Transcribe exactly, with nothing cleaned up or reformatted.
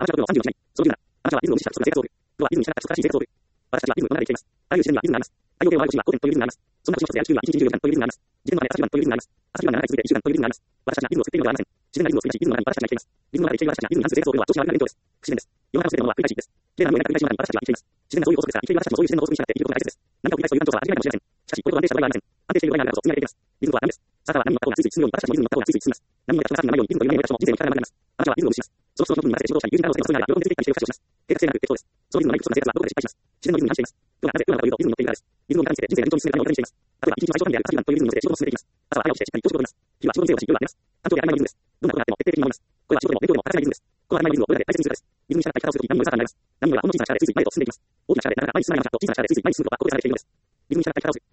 アマチュアプロのさんじゅうはち名。その理由なら、アマチュアはリズムを無視した不足な生活道具。プロはリズムに従った不足な生活道具。私たちはリズムと離れていきます。あらゆる試練にはリズムがあります。太陽系を回る星にはごてんというリズムがあります。そんな星の一つである地球には一日じゅうよじかんというリズムがあります。自然の中で朝じゅうばんというリズムがあります。朝じゅうばんななかい続いていっしゅうかんというリズムがあります。私たちはリズムを作っているのではありません。自然がリズムを作り出し、リズムの中に私たちが生きています。リズムの中で生きている私たちがリズムに反する生活をというのは常識なわけな伝統です。不自然です。世の中の全てのものは繰り返しです。綺麗な海を描く繰り返しの中に私たちは生きています。自然がそういう法則ですから、生きている私たちもそういう自然の法則に従って生きることが大切です。何かを繰り返すという感情は間違いかもしれません。しかし、これと安定した場合はありません。安定している場合にあるからこそ積み上げていきます。リズムとは何です。坂は波に乗った方がついつい進むように、私たちもリズムに乗った方がついつい進みます。波に乗った人がないように、リズムという夢を私も人生の力が学びます。あなたはリズムを無視します。その人の部分に任せて仕事をしたり、友人からのステータスが喜んでついていったりしている活動をします。計画性なく適当です。そのリズムのない不足な生活はどこかで失敗します。自然のリズムに反しています。人がなぜどうなのかというと、リズムに乗っているからです。リズムを味方につけて人生が順調に進めるためにお手にしています。例えば、一日の最長間であるさんじゅうかんというリズムに乗せて仕事を進めていきます。朝は早起きしてしっかりと仕事をします。昼は仕事に精を出し、夜は寝ます。単調で当たり前のリズムです。どんなことがあっても徹底的に守ります。これは仕事でも勉強でも欠かせないリズムです。この当たり前のリズムをどれだけ大切にするかです。リズムに従った生き方をするとき、何も違和感がないます。何もはほんの小さな力でついつい前へと進んでいきます。大きな力でなかなか前に進まないのかと小さな力でついつい前に進むことはここで離れているのです。リズムに従った生き方をする。